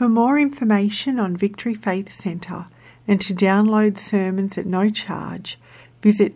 For more information on Victory Faith Centre and to download sermons at no charge, visit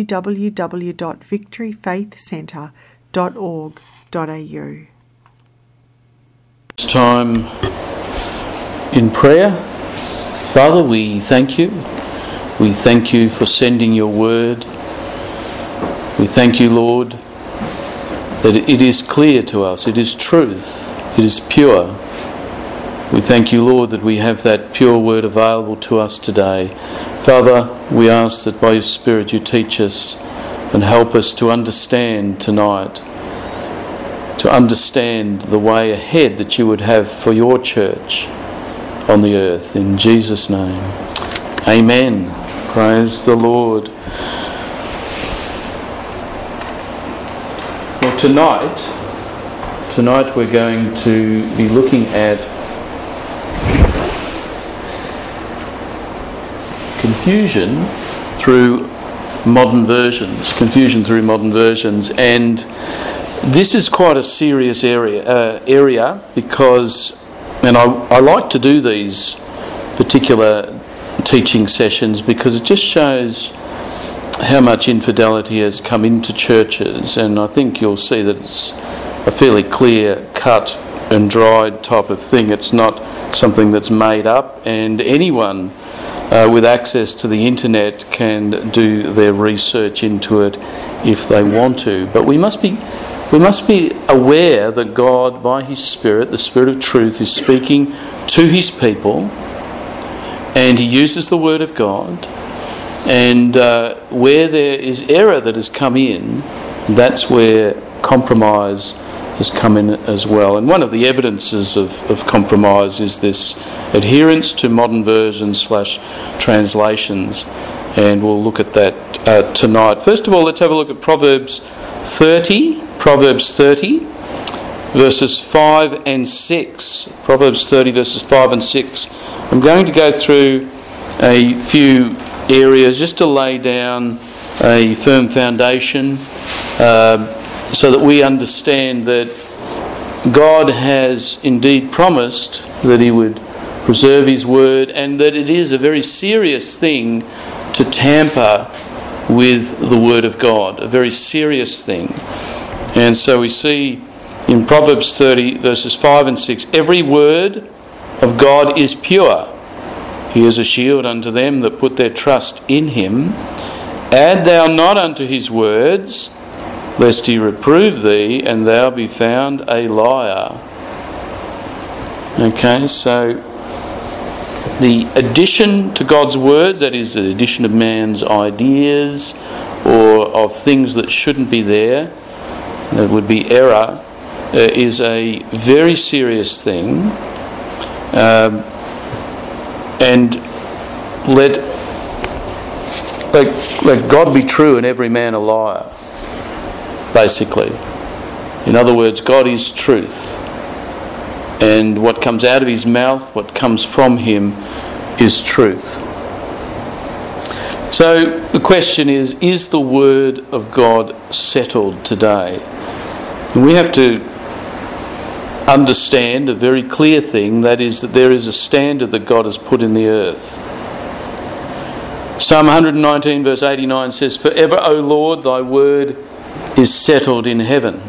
www.victoryfaithcentre.org.au. It's time in prayer. Father, we thank you. We thank you for sending your word. We thank you, Lord, that it is clear to us, it is truth, it is pure. We thank you, Lord, that we have that pure word available to us today. Father, we ask that by your Spirit you teach us and help us to understand tonight, to understand the way ahead that you would have for your church on the earth. In Jesus' name, amen. Praise the Lord. Well, tonight we're going to be looking at confusion through modern versions, and this is quite a serious area because, and I like to do these particular teaching sessions because it just shows how much infidelity has come into churches, and I think you'll see that it's a fairly clear cut and dried type of thing. It's not something that's made up, and anyone with access to the internet can do their research into it if they want to. But we must be aware that God, by his Spirit, the Spirit of truth, is speaking to his people, and he uses the word of God, and where there is error that has come in, that's where compromise has come in as well. And one of the evidences of compromise is this adherence to modern versions / translations, and we'll look at that tonight. First of all, let's have a look at Proverbs 30 verses 5 and 6. Proverbs 30 verses 5 and 6. I'm going to go through a few areas just to lay down a firm foundation so that we understand that God has indeed promised that he would preserve his word, and that it is a very serious thing to tamper with the word of God, a very serious thing. And so we see in Proverbs 30 verses 5 and 6, every word of God is pure. He is a shield unto them that put their trust in him. Add thou not unto his words, lest he reprove thee, and thou be found a liar. Okay, so the addition to God's words, that is the addition of man's ideas or of things that shouldn't be there, that would be error, is a very serious thing. And let God be true and every man a liar, basically. In other words, God is truth, and what comes out of his mouth, what comes from him, is truth. So the question is the word of God settled today? And we have to understand a very clear thing, that is that there is a standard that God has put in the earth. Psalm 119 verse 89 says, "Forever, O Lord, thy word is settled in heaven."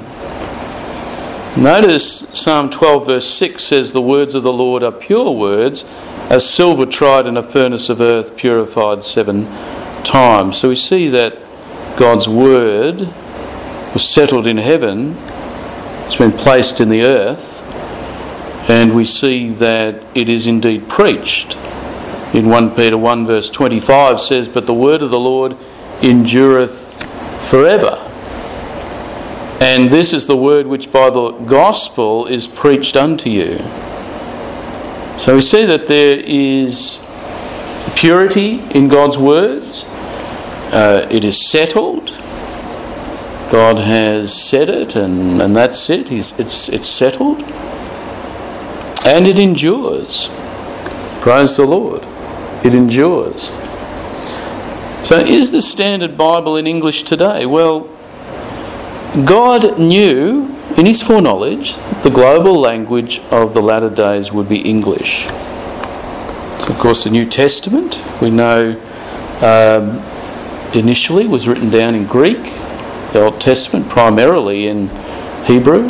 Notice Psalm 12 verse 6 says, "The words of the Lord are pure words, as silver tried in a furnace of earth, purified 7 times." So we see that God's word was settled in heaven. It's been placed in the earth, and we see that it is indeed preached. In 1 Peter 1 verse 25 says, "But the word of the Lord endureth forever." And this is the word which by the gospel is preached unto you. So we see that there is purity in God's words. It is settled. God has said it, and that's it. It's settled. And it endures. Praise the Lord. It endures. So is the Standard Bible in English today? Well, God knew in his foreknowledge, the global language of the latter days would be English. So of course, the New Testament, we know, initially was written down in Greek, the Old Testament primarily in Hebrew.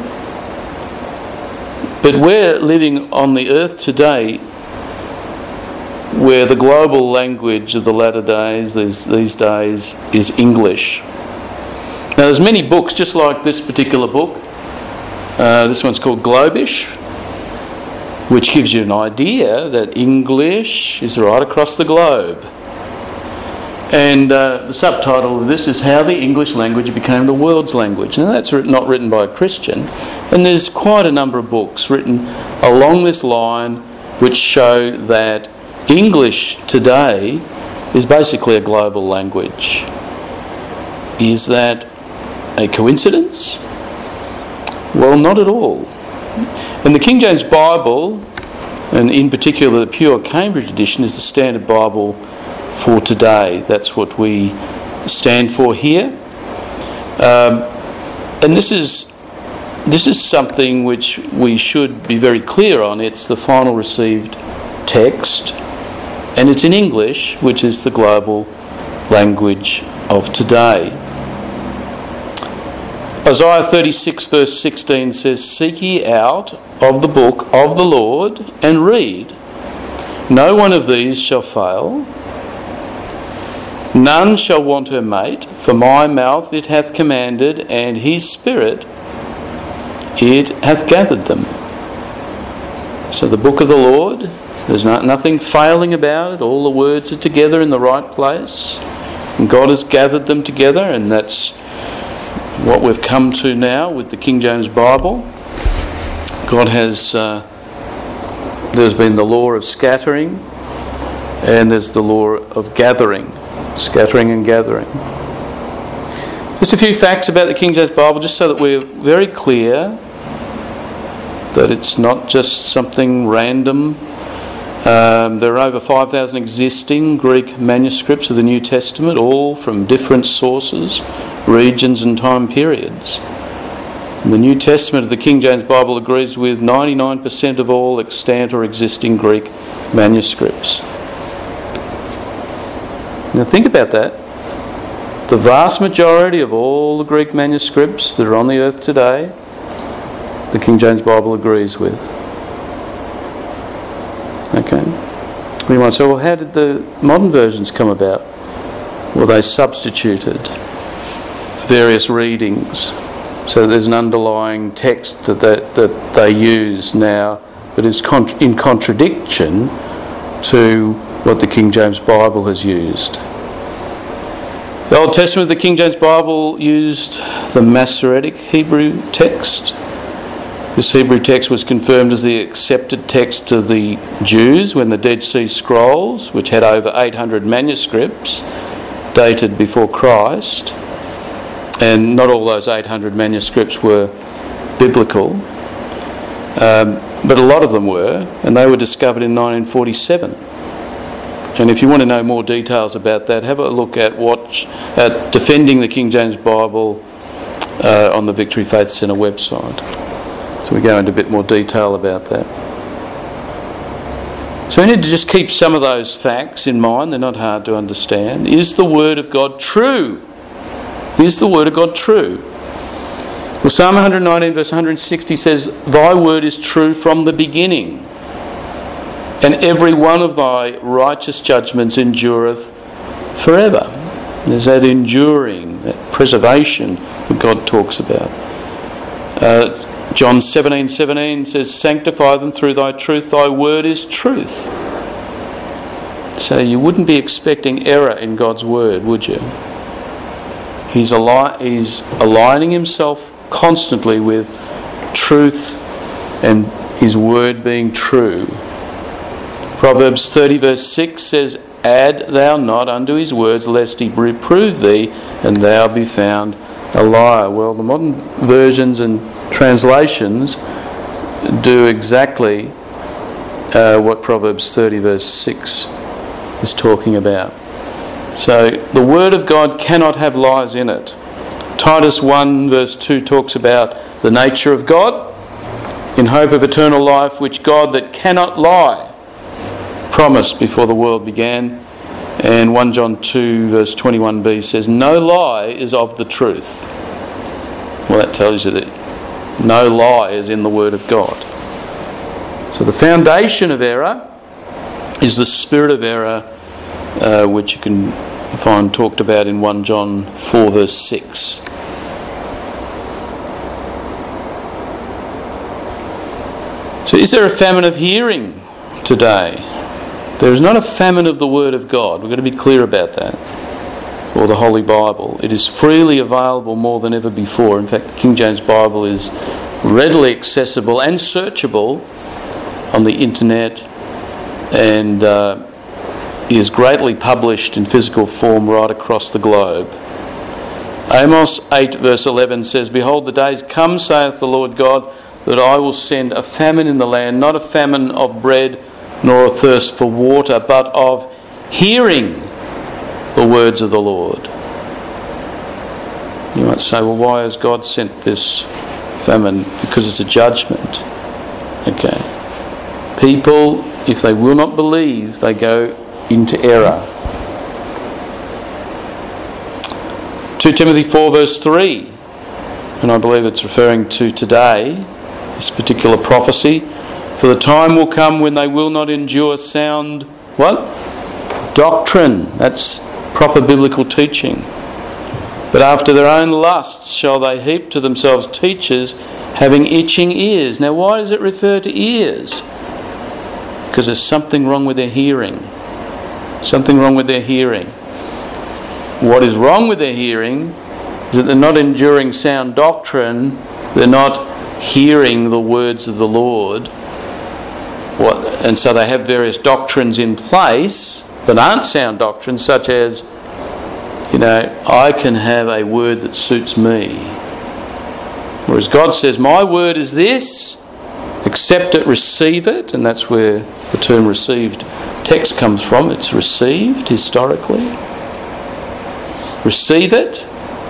But we're living on the earth today where the global language of the latter days, these days, is English. Now there's many books just like this particular book. This one's called Globish, which gives you an idea that English is right across the globe. And the subtitle of this is How the English Language Became the World's Language. Now that's not written by a Christian. And there's quite a number of books written along this line which show that English today is basically a global language. Is that a coincidence? Well, not at all. And the King James Bible, and in particular the Pure Cambridge edition, is the standard Bible for today. That's what we stand for here. And this is something which we should be very clear on. It's the final received text, and it's in English, which is the global language of today. Isaiah 36 verse 16 says, "Seek ye out of the book of the Lord and read. No one of these shall fail. None shall want her mate, for my mouth it hath commanded, and his spirit it hath gathered them." So the book of the Lord, there's nothing failing about it. All the words are together in the right place. And God has gathered them together, and that's what we've come to now with the King James Bible. God has, there's been the law of scattering, and there's the law of gathering. Scattering and gathering. Just a few facts about the King James Bible, just so that we're very clear that it's not just something random. There are over 5,000 existing Greek manuscripts of the New Testament, all from different sources, regions and time periods. And the New Testament of the King James Bible agrees with 99% of all extant or existing Greek manuscripts. Now think about that. The vast majority of all the Greek manuscripts that are on the earth today, the King James Bible agrees with. Okay. We might say, well, how did the modern versions come about? Well, they substituted various readings. So there's an underlying text that they use now that is in contradiction to what the King James Bible has used. The Old Testament of the King James Bible used the Masoretic Hebrew text. This Hebrew text was confirmed as the accepted text of the Jews when the Dead Sea Scrolls, which had over 800 manuscripts dated before Christ, and not all those 800 manuscripts were biblical, but a lot of them were, and they were discovered in 1947. And if you want to know more details about that, have a look at Defending the King James Bible on the Victory Faith Centre website. So we go into a bit more detail about that. So we need to just keep some of those facts in mind. They're not hard to understand. Is the Word of God true? Is the Word of God true? Well, Psalm 119 verse 160 says, "Thy word is true from the beginning, and every one of thy righteous judgments endureth forever." There's that enduring, that preservation that God talks about. John 17:17 says, "Sanctify them through thy truth, thy word is truth." So you wouldn't be expecting error in God's word, would you? He's aligning himself constantly with truth and his word being true. Proverbs 30 verse 6 says, "Add thou not unto his words, lest he reprove thee, and thou be found a liar." Well, the modern versions and translations do exactly what Proverbs 30 verse 6 is talking about. So the Word of God cannot have lies in it. Titus 1 verse 2 talks about the nature of God, in hope of eternal life, which God that cannot lie promised before the world began. And 1 John 2 verse 21b says, no lie is of the truth. Well, that tells you that no lie is in the Word of God. So the foundation of error is the spirit of error, which you can find talked about in 1 John 4 verse 6. So is there a famine of hearing today? There is not a famine of the Word of God. We've got to be clear about that. Or the Holy Bible. It is freely available more than ever before. In fact, the King James Bible is readily accessible and searchable on the internet, and is greatly published in physical form right across the globe. Amos 8 verse 11 says, behold, the days come, saith the Lord God, that I will send a famine in the land, not a famine of bread, nor a thirst for water, but of hearing the words of the Lord. You might say, well, why has God sent this famine? Because it's a judgment. Okay. People, if they will not believe, they go into error. 2 Timothy 4 verse 3, and I believe it's referring to today, this particular prophecy. For the time will come when they will not endure sound, what? Doctrine. That's proper biblical teaching. But after their own lusts shall they heap to themselves teachers having itching ears. Now why does it refer to ears? Because there's something wrong with their hearing. Something wrong with their hearing. What is wrong with their hearing is that they're not enduring sound doctrine. They're not hearing the words of the Lord. And so they have various doctrines in place that aren't sound doctrines, such as, I can have a word that suits me. Whereas God says, my word is this, accept it, receive it, and that's where the term received text comes from. It's received historically. Receive it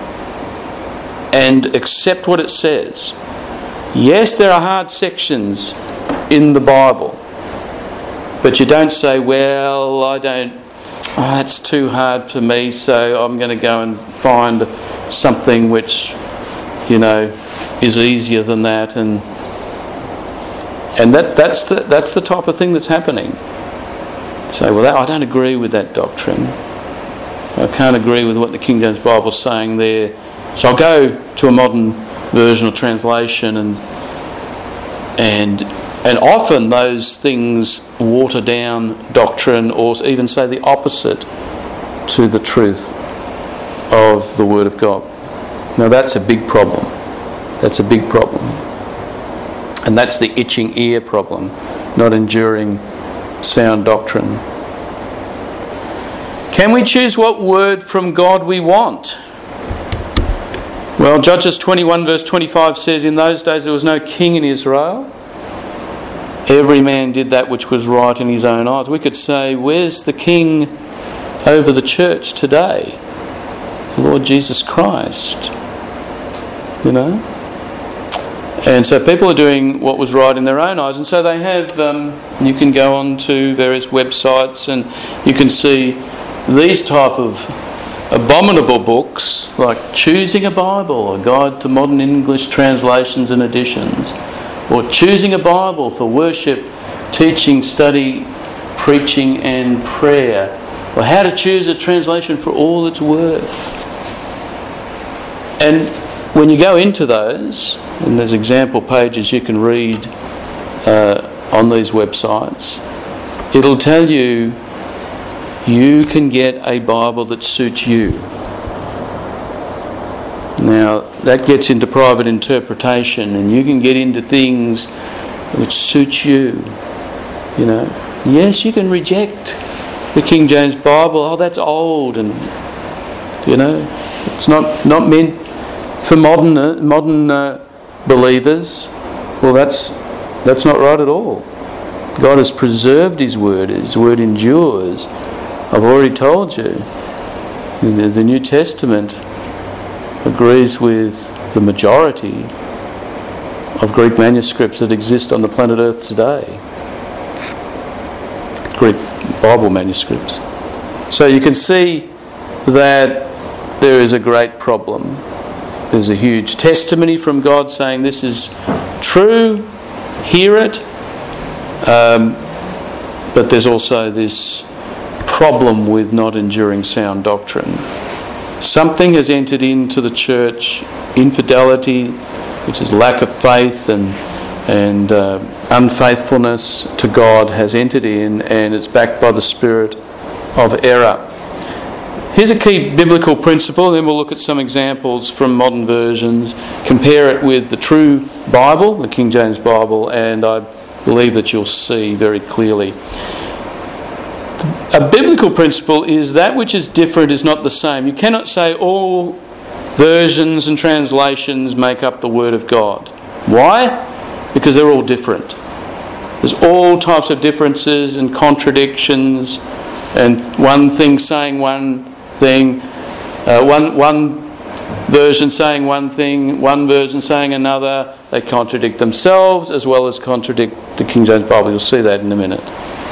and accept what it says. Yes, there are hard sections in the Bible, but you don't say, well, it's too hard for me, so I'm going to go and find something which, is easier than that, and that's the type of thing that's happening. Say, well, I don't agree with that doctrine. I can't agree with what the King James Bible is saying there, so I'll go to a modern version or translation, and often those things water down doctrine, or even say the opposite to the truth of the Word of God. Now that's a big problem. That's a big problem. And that's the itching ear problem, not enduring sound doctrine. Can we choose what word from God we want? Well, Judges 21 verse 25 says, in those days there was no king in Israel. Every man did that which was right in his own eyes. We could say, where's the king over the church today? The Lord Jesus Christ. And so people are doing what was right in their own eyes. And so they have, you can go on to various websites and you can see these type of abominable books like Choosing a Bible, a guide to modern English translations and editions, or Choosing a Bible for worship, teaching, study, preaching and prayer, or How to Choose a Translation for All It's Worth. And when you go into those, and there's example pages you can read on these websites, it'll tell you can get a Bible that suits you. Now, that gets into private interpretation, and you can get into things which suit you. Yes, you can reject the King James Bible. Oh, that's old, and it's not meant for modern believers. Well, that's not right at all. God has preserved His word. His word endures. I've already told you, the New Testament agrees with the majority of Greek manuscripts that exist on the planet Earth today. Greek Bible manuscripts. So you can see that there is a great problem. There's a huge testimony from God saying this is true, hear it, but there's also this problem with not enduring sound doctrine. Something has entered into the church, infidelity, which is lack of faith and unfaithfulness to God has entered in, and it's backed by the spirit of error. Here's a key biblical principle, then we'll look at some examples from modern versions, compare it with the true Bible, the King James Bible, and I believe that you'll see very clearly. A biblical principle is that which is different is not the same. You cannot say all versions and translations make up the Word of God. Why? Because they're all different. There's all types of differences and contradictions, and one thing saying one thing, one version saying one thing, one version saying another. They contradict themselves as well as contradict the King James Bible. You'll see that in a minute.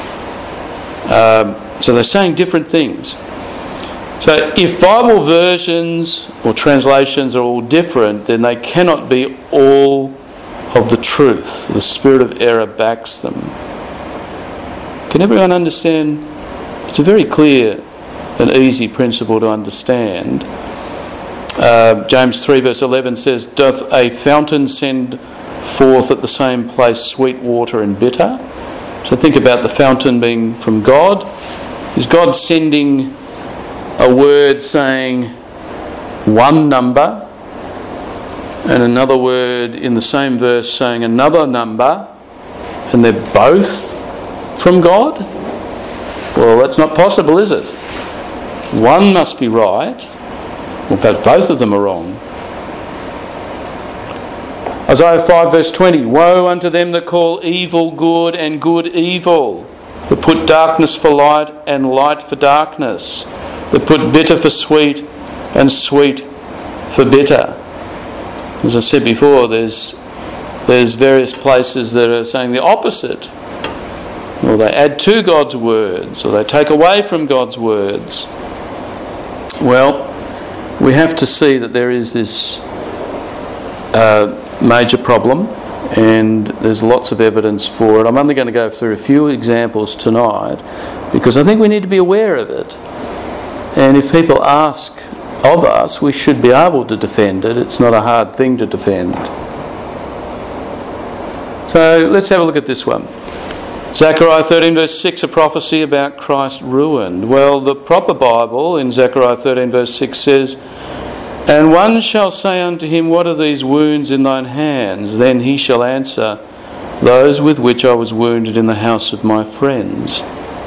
So they're saying different things. So if Bible versions or translations are all different, then they cannot be all of the truth. The spirit of error backs them. Can everyone understand? It's a very clear and easy principle to understand. James 3 verse 11 says, "Doth a fountain send forth at the same place sweet water and bitter?" So think about the fountain being from God. Is God sending a word saying one number and another word in the same verse saying another number, and they're both from God? Well, that's not possible, is it? One must be right, or perhaps both of them are wrong. Isaiah 5 verse 20, "Woe unto them that call evil good and good evil, that put darkness for light and light for darkness, that put bitter for sweet and sweet for bitter." As I said before, there's various places that are saying the opposite. Or they add to God's words, or they take away from God's words. Well, we have to see that there is this major problem, and there's lots of evidence for it. I'm only going to go through a few examples tonight because I think we need to be aware of it. And if people ask of us, we should be able to defend it. It's not a hard thing to defend. So let's have a look at this one. Zechariah 13 verse 6, a prophecy about Christ ruined. Well, the proper Bible in Zechariah 13 verse 6 says, "And one shall say unto him, What are these wounds in thine hands? Then he shall answer, Those with which I was wounded in the house of my friends."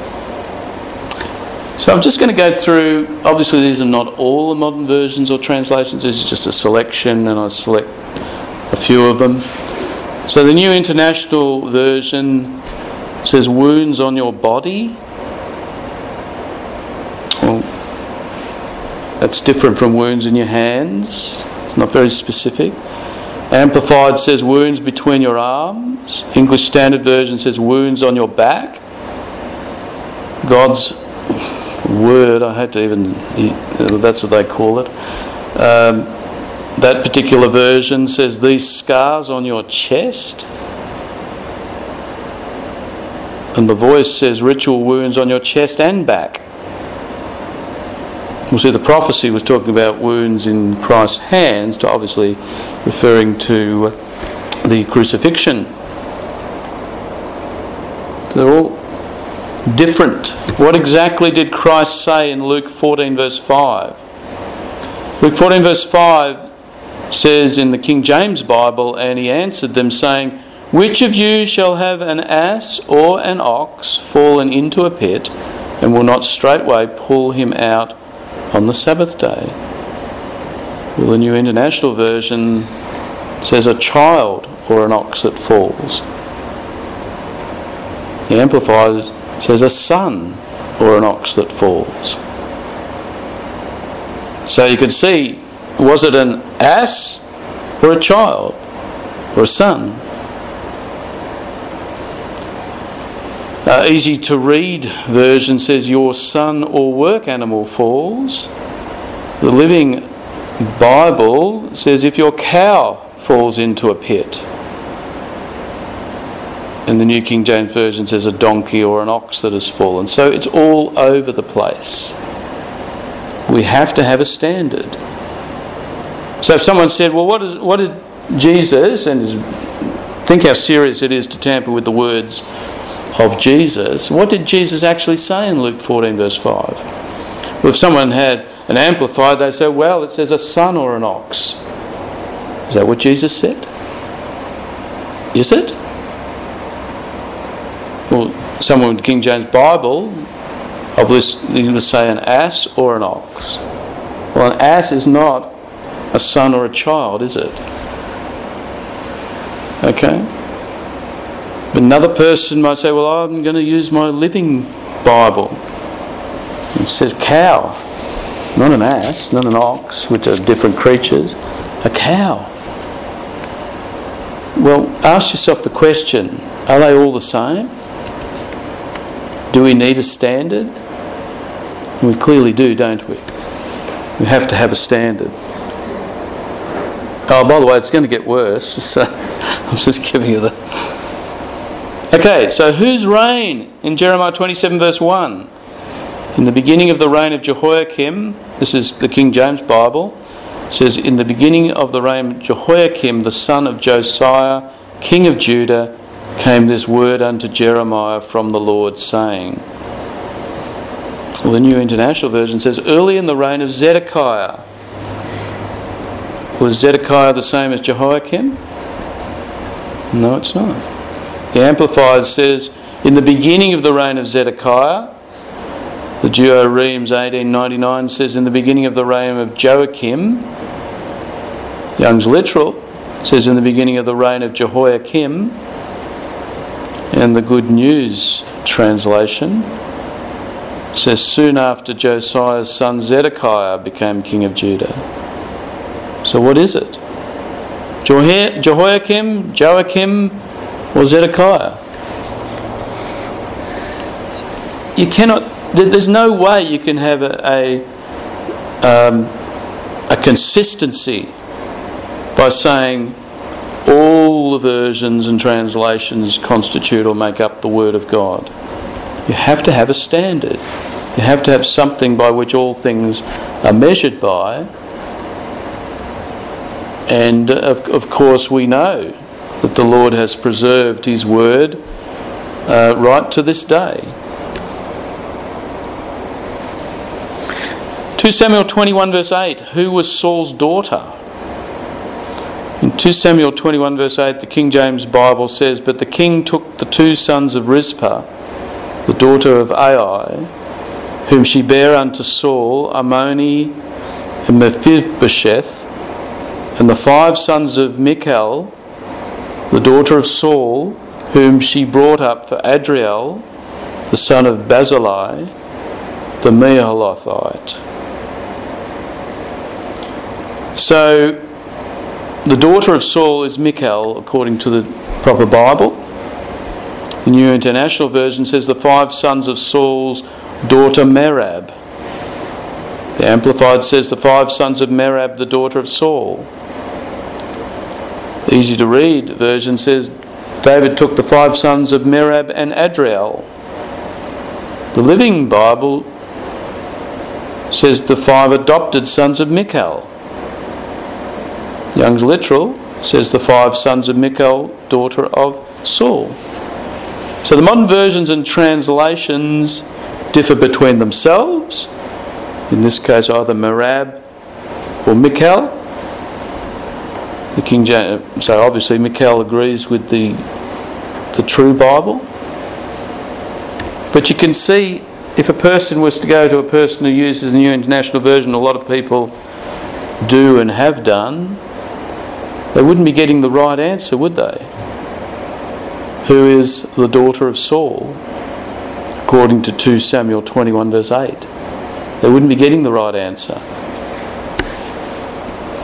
So I'm just going to go through, obviously these are not all the modern versions or translations, this is just a selection, and I select a few of them. So the New International Version says wounds on your body. Well, that's different from wounds in your hands. It's not very specific. Amplified says wounds between your arms. English Standard Version says wounds on your back. God's Word, I had to even, that's what they call it. That particular version says these scars on your chest. And the Voice says ritual wounds on your chest and back. We'll see the prophecy was talking about wounds in Christ's hands, obviously referring to the crucifixion. They're all different. What exactly did Christ say in Luke 14 verse 5? Luke 14 verse 5 says in the King James Bible, "And he answered them saying, Which of you shall have an ass or an ox fallen into a pit, and will not straightway pull him out on the Sabbath day?" Well, the New International Version says a child or an ox that falls. The Amplified says a son or an ox that falls. So you can see Was it an ass or a child or a son? Easy to read version says your son or work animal falls. The Living Bible says if your cow falls into a pit. And the New King James Version says a donkey or an ox that has fallen. So it's all over the place. We have to have a standard. So if someone said, well, what did Jesus, and think how serious it is to tamper with the words of Jesus, what did Jesus actually say in Luke 14 verse 5? Well, if someone had an amplified, they say, well, it says a son or an ox. Is that what Jesus said? Is it? Well, someone with the King James Bible, obviously, you would say an ass or an ox. Well, an ass is not a son or a child, is it? Okay? But another person might say, well, I'm going to use my Living Bible. It says cow, not an ass, not an ox, which are different creatures. A cow. Well, ask yourself the question, are they all the same? Do we need a standard? We clearly do, don't we? We have to have a standard. Oh, by the way, it's going to get worse. So I'm just giving you the... Okay, so whose reign in Jeremiah 27 verse 1? In the beginning of the reign of Jehoiakim, this is the King James Bible, it says, in the beginning of the reign of Jehoiakim, the son of Josiah, king of Judah, came this word unto Jeremiah from the Lord, saying... Well, the New International Version says, early in the reign of Zedekiah. Was Zedekiah the same as Jehoiakim? No, it's not. The Amplified says, in the beginning of the reign of Zedekiah, the Duo Reims 1899 says, in the beginning of the reign of Joachim. Young's Literal says, in the beginning of the reign of Jehoiakim. And the Good News translation says, soon after Josiah's son Zedekiah became king of Judah. So what is it? Jehoiakim, Joachim, or Zedekiah? You cannot. There's no way you can have a consistency by saying all the versions and translations constitute or make up the Word of God. You have to have a standard. You have to have something by which all things are measured by. And of course we know that the Lord has preserved His Word right to this day. 2 Samuel 21 verse 8, who was Saul's daughter? In 2 Samuel 21 verse 8, the King James Bible says, but the king took the two sons of Rizpah, the daughter of Ai, whom she bare unto Saul, Ammoni and Mephibosheth, and the 5 sons of Michal, the daughter of Saul, whom she brought up for Adriel, the son of Barzillai, the Meholathite. So, the daughter of Saul is Michal, according to the proper Bible. The New International Version says the 5 sons of Saul's daughter Merab. The Amplified says the 5 sons of Merab, the daughter of Saul. The Easy to Read version says David took the 5 sons of Merab and Adriel. The Living Bible says the 5 adopted sons of Michal. Young's Literal says the 5 sons of Michal, daughter of Saul. So the modern versions and translations differ between themselves. In this case, either Merab or Michal. The King James, so obviously Michal agrees with the true Bible. But you can see, if a person was to go to a person who uses the New International Version, a lot of people do and have done, they wouldn't be getting the right answer, would they? Who is the daughter of Saul, according to 2 Samuel 21 verse 8? They wouldn't be getting the right answer.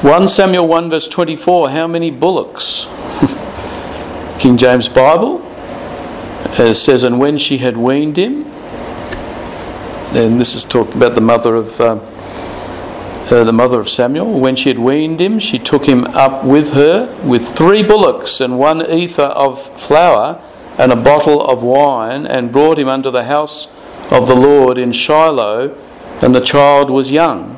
1 Samuel 1 verse 24, how many bullocks? King James Bible says, and when she had weaned him, and this is talking about the mother of Samuel. When she had weaned him, she took him up with her with 3 bullocks and 1 ephah of flour and a bottle of wine, and brought him unto the house of the Lord in Shiloh, and the child was young.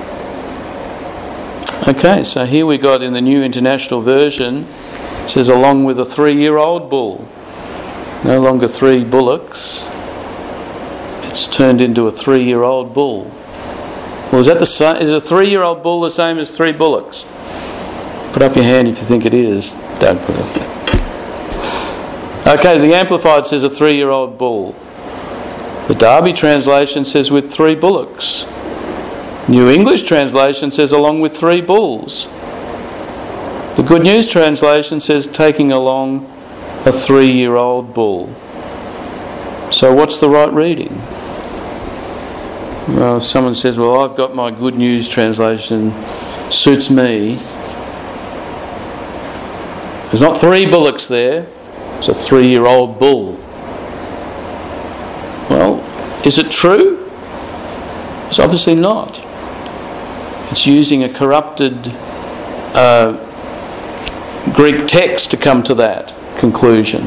Okay, so here we got in the New International Version, it says along with a 3-year-old bull. No longer 3 bullocks. It's turned into a 3-year-old bull. Well, is that the same? Is a 3-year-old bull the same as 3 bullocks? Put up your hand if you think it is. Don't put it up. Okay, the Amplified says a 3-year-old bull. The Darby translation says with 3 bullocks. New English translation says along with 3 bulls. The Good News translation says taking along a 3-year-old bull. So what's the right reading? Well, someone says, well, I've got my Good News translation, suits me. There's not 3 bullocks there, it's a 3-year-old bull. Well, is it true? It's obviously not. It's using a corrupted Greek text to come to that conclusion.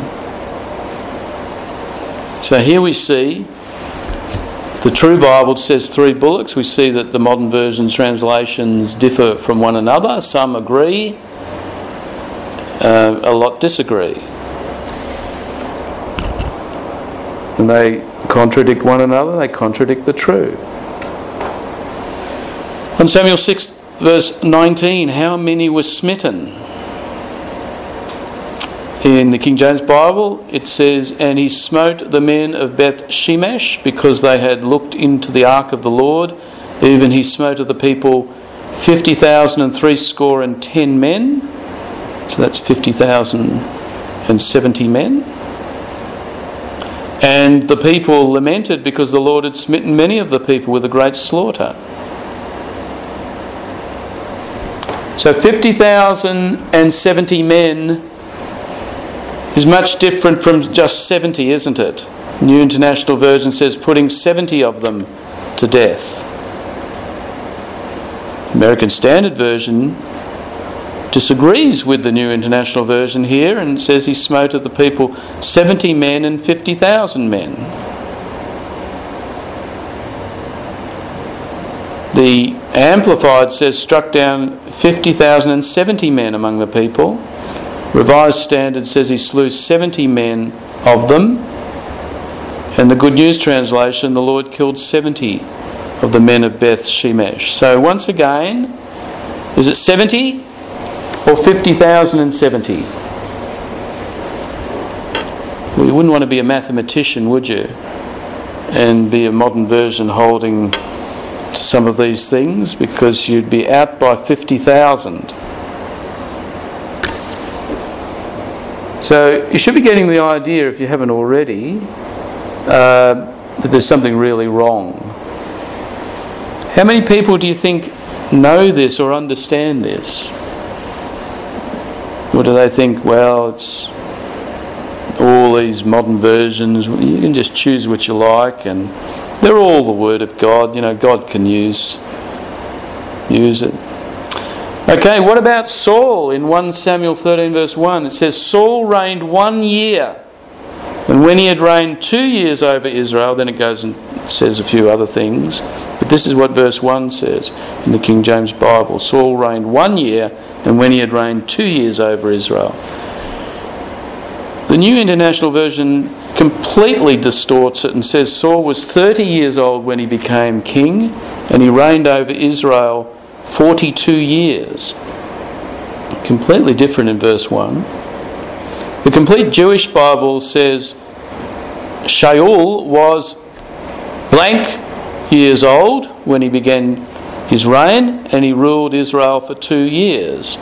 So here we see the true Bible says 3 bullocks. We see that the modern versions translations differ from one another. Some agree, a lot disagree. And they contradict one another, they contradict the true. 1 Samuel 6 verse 19, how many were smitten? In the King James Bible it says, and he smote the men of Beth Shemesh because they had looked into the ark of the Lord. Even he smote of the people 50,010 men. So that's 50,070 men. And the people lamented because the Lord had smitten many of the people with a great slaughter. So 50,070 men is much different from just 70, isn't it? New International Version says putting 70 of them to death. American Standard Version disagrees with the New International Version here and says he smote of the people 70 men and 50,000 men. The Amplified says struck down 50,070 men among the people. Revised Standard says he slew 70 men of them. And the Good News translation, the Lord killed 70 of the men of Beth Shemesh. So once again, is it 70 or 50,070? Well, you wouldn't want to be a mathematician, would you? And be a modern version holding to some of these things, because you'd be out by 50,000. So you should be getting the idea, if you haven't already, that there's something really wrong. How many people do you think know this or understand this? Or do they think, well, it's all these modern versions, you can just choose what you like, and they're all the Word of God. You know, God can use it. Okay, what about Saul in 1 Samuel 13 verse 1? It says, Saul reigned 1 year, and when he had reigned 2 years over Israel, then it goes and says a few other things, but this is what verse 1 says in the King James Bible. Saul reigned 1 year, and when he had reigned 2 years over Israel. The New International Version completely distorts it and says Saul was 30 years old when he became king, and he reigned over Israel 42 years. Completely different in verse 1. The Complete Jewish Bible says Shaul was blank years old when he began his reign, and he ruled Israel for 2 years.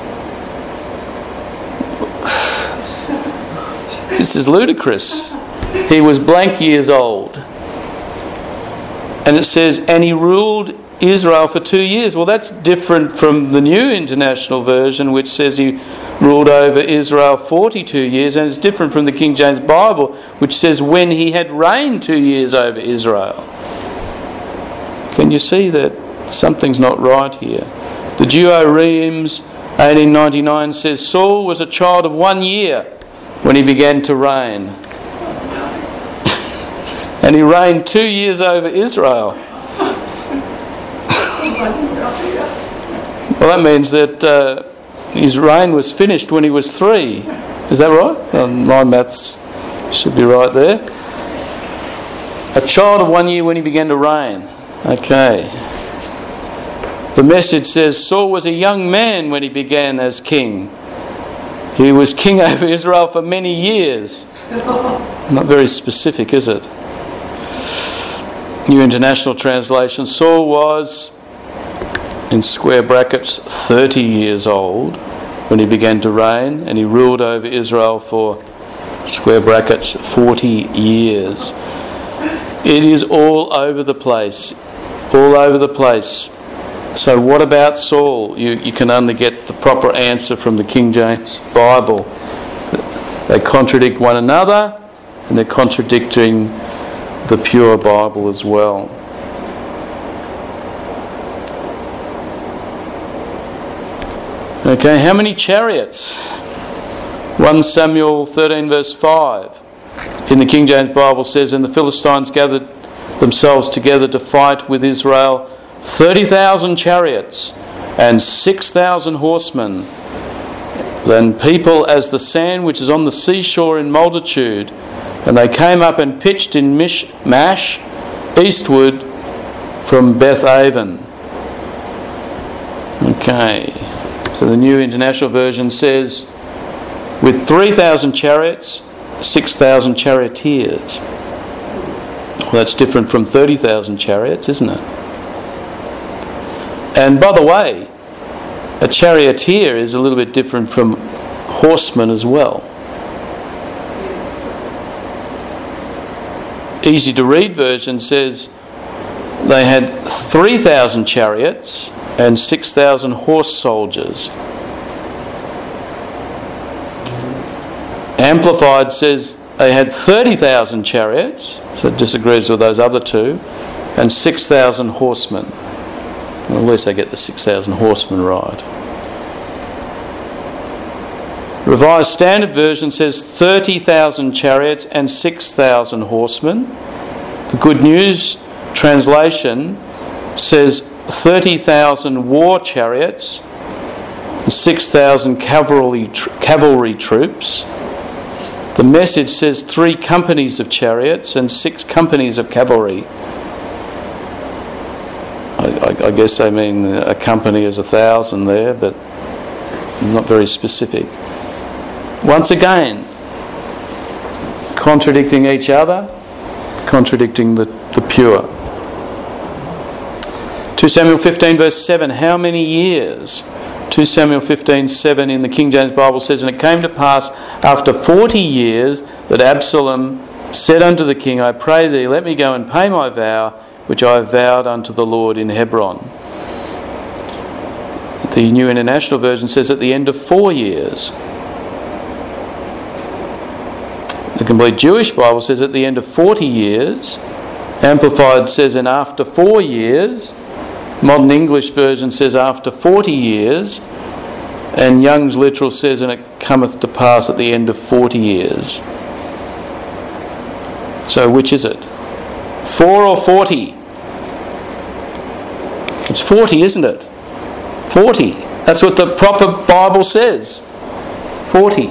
This is ludicrous. He was blank years old. And it says, and he ruled Israel for 2 years. Well, that's different from the New International Version, which says he ruled over Israel 42 years, and it's different from the King James Bible, which says when he had reigned 2 years over Israel. Can you see that something's not right here? The Duo-Reams 1899 says Saul was a child of 1 year when he began to reign. And he reigned 2 years over Israel. Well, that means that his reign was finished when he was 3. Is that right? My maths should be right there. A child of 1 year when he began to reign. Okay. The Message says Saul was a young man when he began as king. He was king over Israel for many years. Not very specific, is it? New International Translation, Saul was, in square brackets, 30 years old when he began to reign, and he ruled over Israel for, square brackets, 40 years. It is all over the place. All over the place. So what about Saul? You can only get the proper answer from the King James Bible. They contradict one another, and they're contradicting the pure Bible as well. Okay, how many chariots? 1 Samuel 13 verse 5 in the King James Bible says, and the Philistines gathered themselves together to fight with Israel, 30,000 chariots and 6,000 horsemen, then people as the sand which is on the seashore in multitude. And they came up and pitched in Michmash, eastward from Beth-aven. Okay, so the New International Version says, with 3,000 chariots, 6,000 charioteers. Well, that's different from 30,000 chariots, isn't it? And by the way, a charioteer is a little bit different from horsemen as well. Easy to read version says they had 3,000 chariots and 6,000 horse soldiers. Amplified says they had 30,000 chariots, so it disagrees with those other two, and 6,000 horsemen. Well, at least they get the 6,000 horsemen right. Revised Standard Version says 30,000 chariots and 6,000 horsemen. The Good News translation says 30,000 war chariots and 6,000 cavalry troops. The Message says 3 companies of chariots and 6 companies of cavalry. I guess they mean a company is 1,000 there, but not very specific. Once again, contradicting each other, contradicting the pure. 2 Samuel 15 verse 7, how many years? 2 Samuel 15:7 in the King James Bible says, and it came to pass after 40 years that Absalom said unto the king, I pray thee, let me go and pay my vow, which I have vowed unto the Lord in Hebron. The New International Version says at the end of 4 years. The Complete Jewish Bible says at the end of 40 years. Amplified says and after 4 years. Modern English Version says after 40 years. And Young's Literal says and it cometh to pass at the end of 40 years. So which is it? 4 or 40? It's 40, isn't it? 40. That's what the proper Bible says. 40.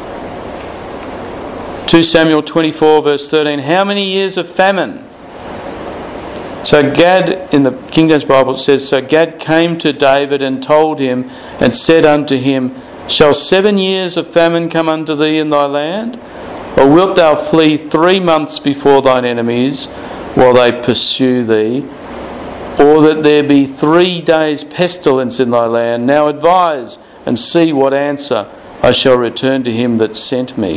2 Samuel 24 verse 13. How many years of famine? So Gad, in the King James Bible, it says, so Gad came to David and told him and said unto him, shall 7 years of famine come unto thee in thy land? Or wilt thou flee 3 months before thine enemies while they pursue thee? Or that there be 3 days pestilence in thy land? Now advise and see what answer I shall return to him that sent me.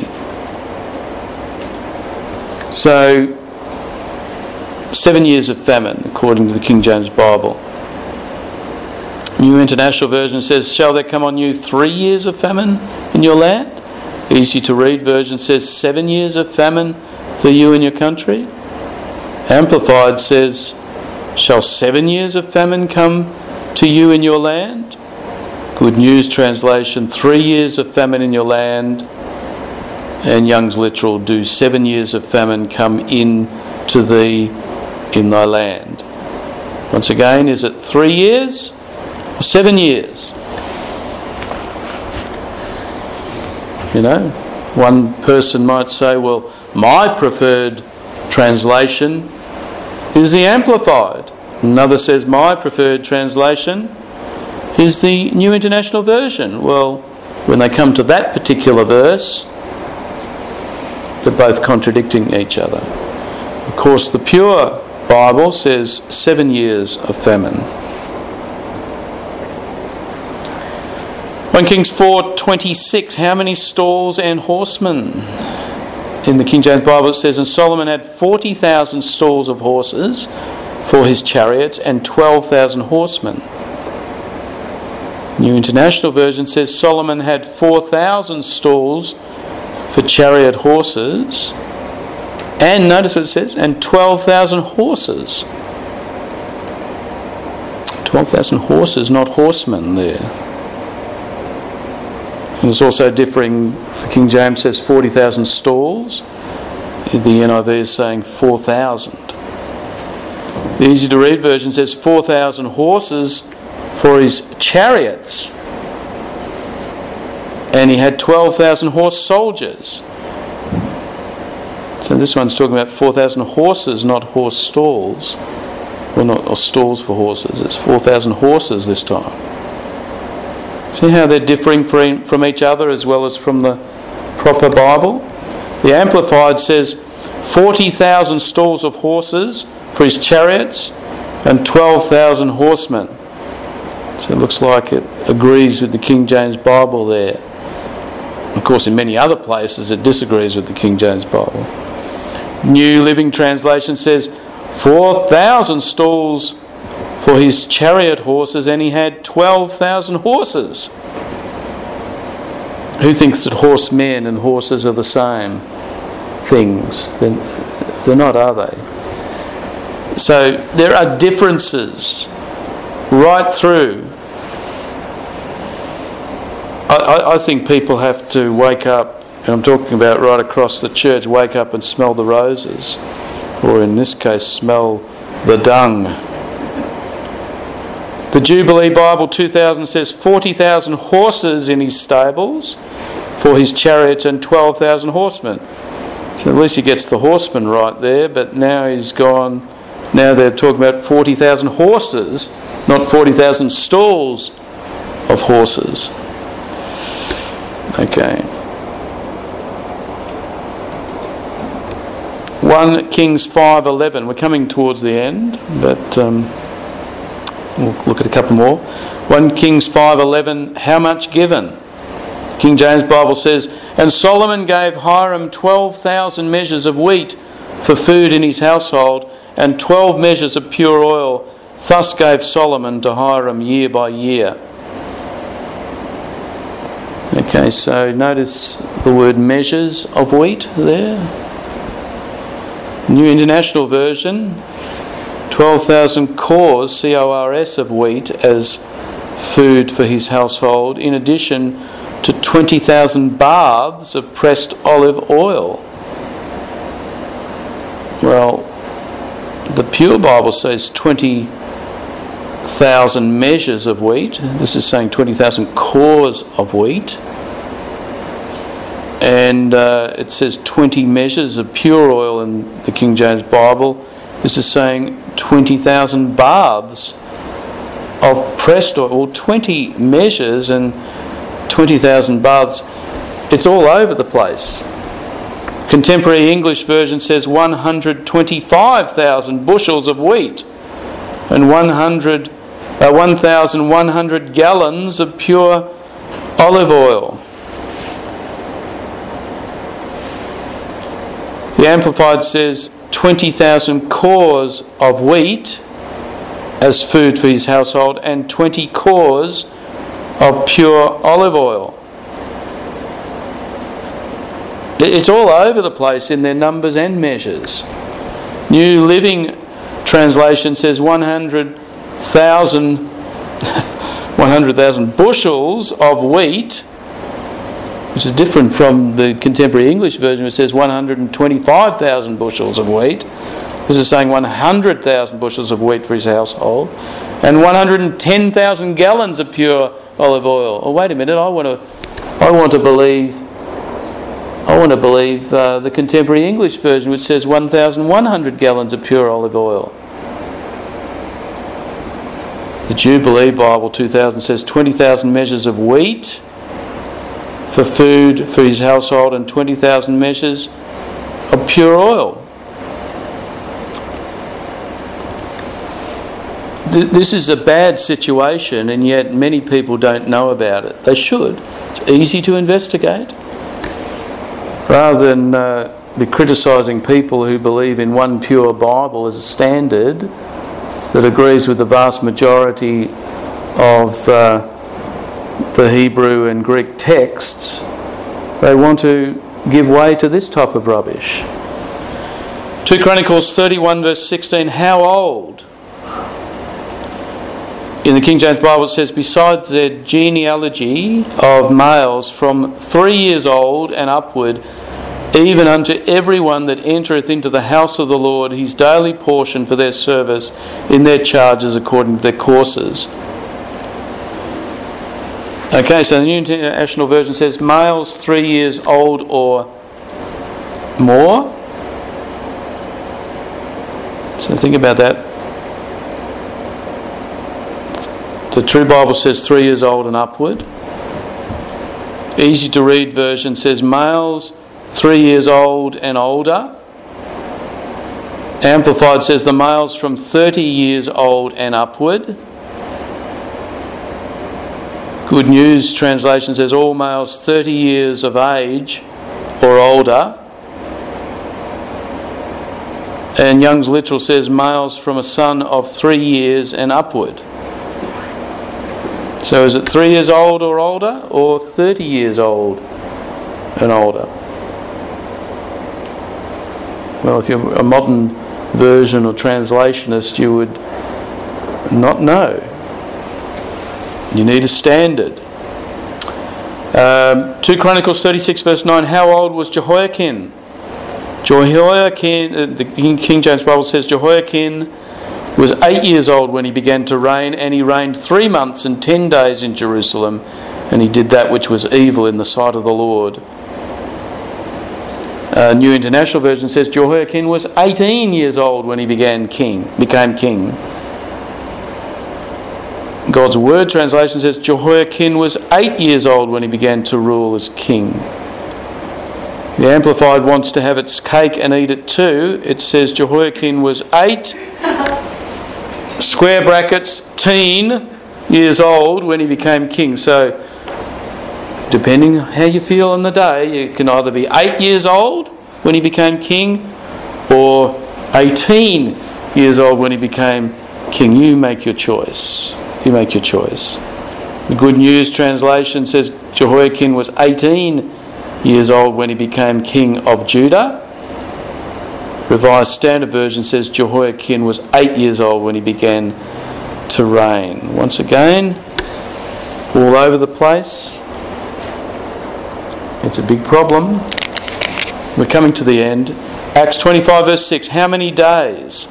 So, 7 years of famine, according to the King James Bible. New International Version says, shall there come on you 3 years of famine in your land? Easy to read version says 7 years of famine for you in your country. Amplified says, shall 7 years of famine come to you in your land? Good News translation, 3 years of famine in your land. And Young's Literal, do 7 years of famine come in to thee in thy land. Once again, is it 3 years or 7 years? You know, one person might say, well, my preferred translation is the Amplified. Another says, my preferred translation is the New International Version. Well, when they come to that particular verse, they're both contradicting each other. Of course, the pure Bible says 7 years of famine. 1 Kings 4:26, how many stalls and horsemen? In the King James Bible it says, and Solomon had 40,000 stalls of horses for his chariots and 12,000 horsemen. New International Version says Solomon had 4,000 stalls for chariot horses, and notice what it says, and 12,000 horses. 12,000 horses, not horsemen there. And it's also differing. King James says 40,000 stalls. The NIV is saying 4,000. The Easy to Read version says 4,000 horses for his chariots. And he had 12,000 horse soldiers. So this one's talking about 4,000 horses, not horse stalls. Or stalls for horses. It's 4,000 horses this time. See how they're differing from each other as well as from the proper Bible? The Amplified says 40,000 stalls of horses for his chariots and 12,000 horsemen. So it looks like it agrees with the King James Bible there. Of course, in many other places it disagrees with the King James Bible. New Living Translation says 4,000 stalls for his chariot horses, and he had 12,000 horses. Who thinks that horsemen and horses are the same things? They're not, are they? So there are differences right through. I think people have to wake up, and I'm talking about right across the church, wake up and smell the roses, or in this case, smell the dung. The Jubilee Bible 2000 says 40,000 horses in his stables for his chariots and 12,000 horsemen. So at least he gets the horsemen right there, but now he's gone. Now they're talking about 40,000 horses, not 40,000 stalls of horses. Okay. 1 Kings 5:11. We're coming towards the end, but we'll look at a couple more. 1 Kings 5:11. How much given? The King James Bible says, and Solomon gave Hiram 12,000 measures of wheat for food in his household, and 12 measures of pure oil. Thus gave Solomon to Hiram year by year. Okay, so notice the word measures of wheat there. New International Version, 12,000 cors, C-O-R-S, of wheat as food for his household, in addition to 20,000 baths of pressed olive oil. Well, the Pure Bible says 20,000 measures of wheat. This is saying 20,000 cors of wheat. And it says 20 measures of pure oil in the King James Bible. This is saying 20,000 baths of pressed oil. Well, 20 measures and 20,000 baths. It's all over the place. Contemporary English version says 125,000 bushels of wheat and 1,100 gallons of pure olive oil. The Amplified says 20,000 cors of wheat as food for his household, and 20 cors of pure olive oil. It's all over the place in their numbers and measures. New Living Translation says 100,000 bushels of wheat, which is different from the contemporary English version, which says 125,000 bushels of wheat. This is saying 100,000 bushels of wheat for his household, and 110,000 gallons of pure olive oil. Oh, wait a minute! I want to believe the contemporary English version, which says 1,100 gallons of pure olive oil. The Jubilee Bible 2000 says 20,000 measures of wheat for food for his household, and 20,000 measures of pure oil. This is a bad situation, and yet many people don't know about it. They should. It's easy to investigate. Rather than be criticising people who believe in one pure Bible as a standard that agrees with the vast majority of the Hebrew and Greek texts, they want to give way to this type of rubbish. 2 Chronicles 31 verse 16, how old? In the King James Bible it says, besides their genealogy of males from 3 years old and upward, even unto everyone that entereth into the house of the Lord, his daily portion for their service in their charges according to their courses. Okay, so the New International Version says males 3 years old or more. So think about that. The True Bible says 3 years old and upward. Easy to Read version says males 3 years old and older. Amplified says the males from 30 years old and upward. Good News translation says all males 30 years of age or older. And Young's Literal says males from a son of 3 years and upward. So is it 3 years old or older, or 30 years old and older? Well, if you're a modern version or translationist, you would not know. You need a standard. 2 Chronicles 36 verse 9, how old was Jehoiakim? The King James Bible says Jehoiakim was 8 years old when he began to reign, and he reigned 3 months and 10 days in Jerusalem, and he did that which was evil in the sight of the Lord. New International Version says Jehoiakim was 18 years old when he became king. God's Word translation says Jehoiakim was 8 years old when he began to rule as king. The Amplified wants to have its cake and eat it too. It says Jehoiakim was 8 square brackets teen years old when he became king. So depending how you feel on the day, you can either be 8 years old when he became king or 18 years old when he became king. You make your choice. You make your choice. The Good News translation says Jehoiakim was 18 years old when he became king of Judah. Revised Standard Version says Jehoiakim was 8 years old when he began to reign. Once again, all over the place. It's a big problem. We're coming to the end. Acts 25 verse 6. How many days?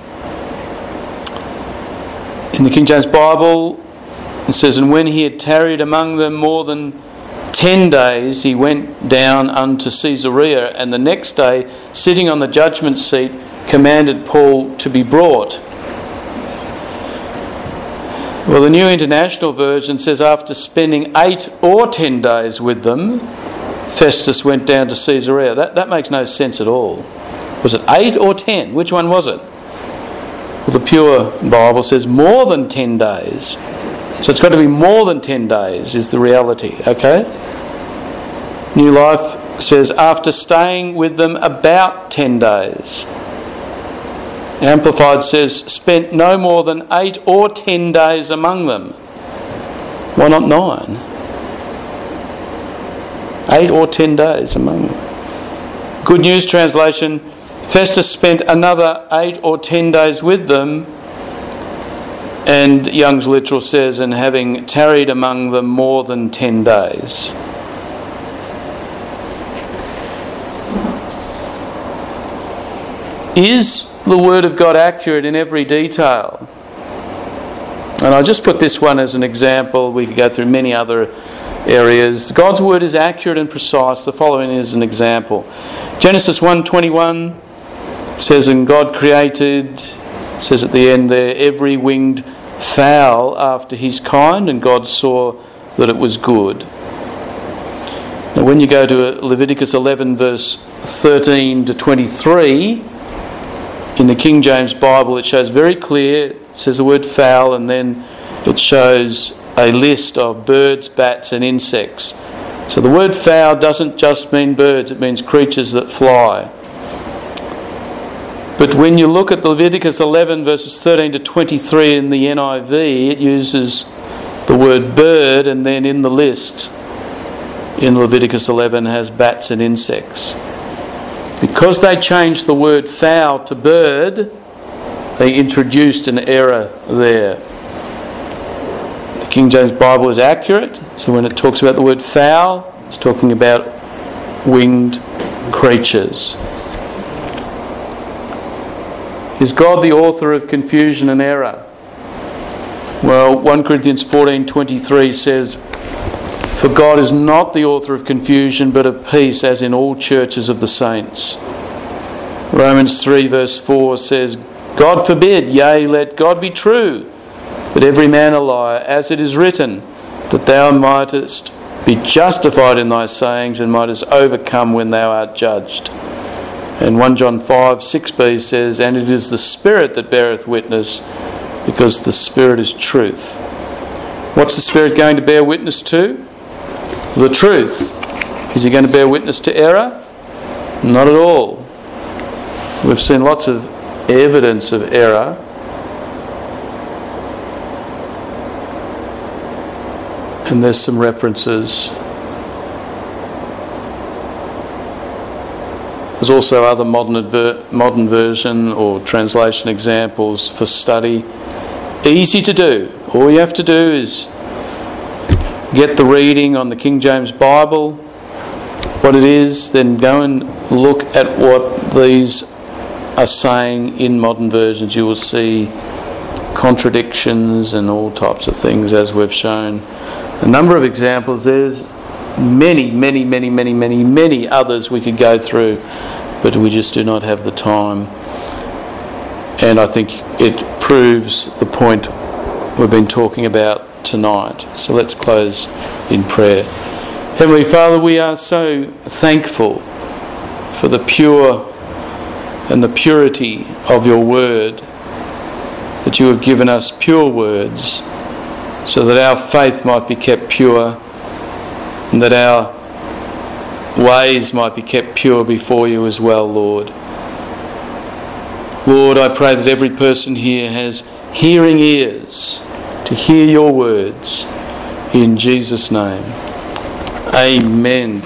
In the King James Bible, it says, and when he had tarried among them more than 10 days, he went down unto Caesarea, and the next day, sitting on the judgment seat, commanded Paul to be brought. Well, the New International Version says after spending 8 or 10 days with them, Festus went down to Caesarea. That makes no sense at all. Was it 8 or 10? Which one was it? Well, the Pure Bible says more than 10 days. So it's got to be more than 10 days is the reality, okay? New Life says after staying with them about 10 days. Amplified says, spent no more than 8 or 10 days among them. Why not 9? 8 or 10 days among them. Good News Translation, Festus spent another 8 or 10 days with them, and Young's Literal says, and having tarried among them more than 10 days. Is the Word of God accurate in every detail? And I just put this one as an example. We could go through many other areas. God's Word is accurate and precise. The following is an example. Genesis 1:21 says, and God created, says at the end there, every winged fowl after his kind, and God saw that it was good. Now when you go to Leviticus 11 verse 13 to 23, in the King James Bible it shows very clear, it says the word fowl, and then it shows a list of birds, bats and insects. So the word fowl doesn't just mean birds, it means creatures that fly. But when you look at Leviticus 11 verses 13 to 23 in the NIV, it uses the word bird, and then in the list in Leviticus 11 has bats and insects. Because they changed the word fowl to bird, they introduced an error there. The King James Bible is accurate, so when it talks about the word fowl, it's talking about winged creatures. Is God the author of confusion and error? Well, 1 Corinthians 14:23 says, for God is not the author of confusion, but of peace, as in all churches of the saints. Romans 3 verse 4 says, God forbid, yea, let God be true, but every man a liar, as it is written, that thou mightest be justified in thy sayings, and mightest overcome when thou art judged. And 1 John 5:6b says, and it is the Spirit that beareth witness, because the Spirit is truth. What's the Spirit going to bear witness to? The truth. Is he going to bear witness to error? Not at all. We've seen lots of evidence of error. And there's some references. There's also other modern version or translation examples for study. Easy to do. All you have to do is get the reading on the King James Bible, what it is, then go and look at what these are saying in modern versions. You will see contradictions and all types of things, as we've shown. A number of examples. There's many others we could go through, but we just do not have the time. And I think it proves the point we've been talking about tonight. So let's close in prayer. Heavenly Father, we are so thankful for the pure and the purity of your word, that you have given us pure words so that our faith might be kept pure and that our ways might be kept pure before you as well, Lord. Lord, I pray that every person here has hearing ears to hear your words. In Jesus' name. Amen.